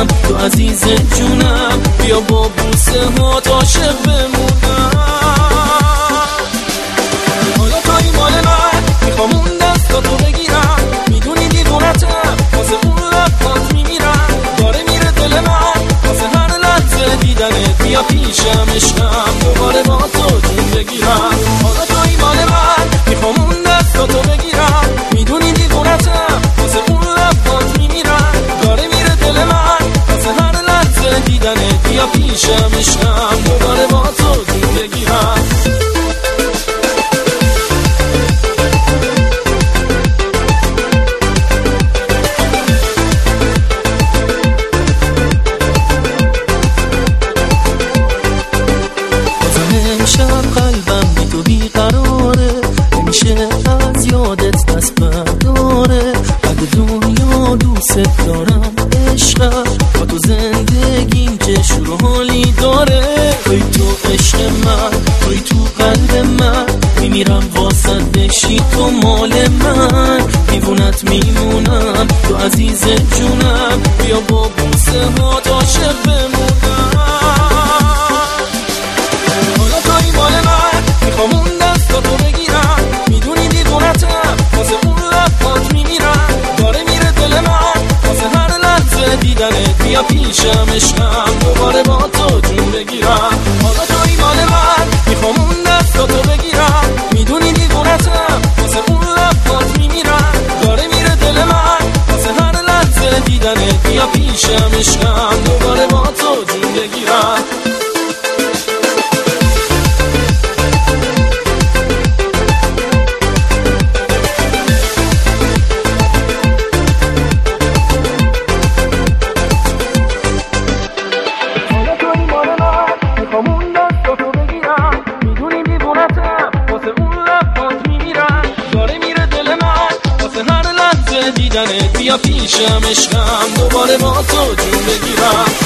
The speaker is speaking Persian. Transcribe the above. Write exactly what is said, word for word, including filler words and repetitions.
میمونم، تو عزیز جونم، بیا با بوسه ها عاشق بمونم. حالا توی مال من، میخوام اون دستاتو بگیرم، میدونی دیوونتم، واسه اون لبات میمیرم، داره میره دل من واسه هر لحظه دیدنت، بیا پیشم عشقم، دوباره با تو جون بگیرم. حالا توی مال من، میخوام اون دستاتو بگیرم، میدونی دیوونتم، واسه اون لبات میمیرم، داره میره دل من واسه هر لحظه دیدنت، بیا پیشم عشقم، دوباره با تو جون بگیرم. امشب قلبم بی تو بیقراره، نمیشه از یادت دست برداره، بعد دنیا دوست دارم عشقم، با تو زندگیم چه شور و حالی داره، توی تو عشق من، توی تو قلب من، میمیرم واسه بشی تو مال من، دیوونت میمونم، تو عزیز جونم، بیا با بوسه ها عاشق بمونم. میخوام اون دستاتو بگیرم، میدونی دیوونتم، واسه اون لبات میمیرم، داره میره دل من واسه هر لحظه دیدنت، بیا پیشم عشقم، دوباره با تو جون بگیرم. حالا توی مال من، میخوام اون دستاتو بگیرم، میدونی دیوونتم، واسه اون لبات میمیرم، داره میره دل من واسه هر لحظه دیدنت، بیا پیشم عشقم، دوباره با تو جون بگیرم. دیدنت، بیا پیشم عشقم، دوباره با تو جون بگیرم.